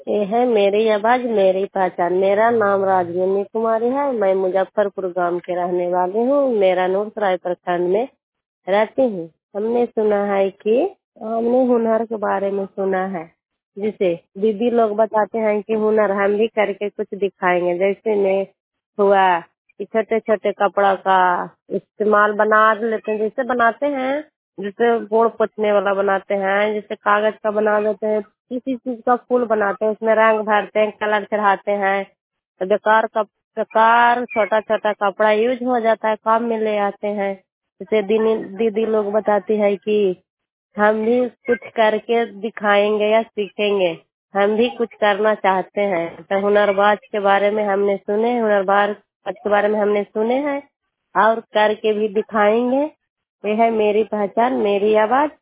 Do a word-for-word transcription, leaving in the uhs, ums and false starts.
ये है मेरी आवाज मेरी पहचान। मेरा नाम राजवीनी कुमारी है। मैं मुजफ्फरपुर गांव के रहने वाली हूँ। मेरा नूरसराय प्रखंड में रहती हूँ। हमने सुना है कि हमने हुनर के बारे में सुना है, जिसे दीदी लोग बताते हैं कि हुनर हम भी करके कुछ दिखाएंगे। जैसे में हुआ कि छोटे छोटे कपड़ा का इस्तेमाल बना लेते हैं, जैसे बनाते हैं, जैसे गोड़ पोछने वाला बनाते हैं, जैसे कागज का बना देते हैं, किसी चीज का फूल बनाते हैं, उसमें रंग भरते हैं, कलर चढ़ाते हैं। तो बेकार का बेकार छोटा छोटा कपड़ा यूज हो जाता है, काम में ले आते हैं। जैसे दीदी दीदी लोग बताती है कि हम भी कुछ करके दिखाएंगे या सीखेंगे, हम भी कुछ करना चाहते हैं। तो हुनरबाज के बारे में हमने सुने, हुनरबाज के बारे में हमने सुने हैं और करके भी दिखाएंगे। ये है मेरी पहचान मेरी आवाज।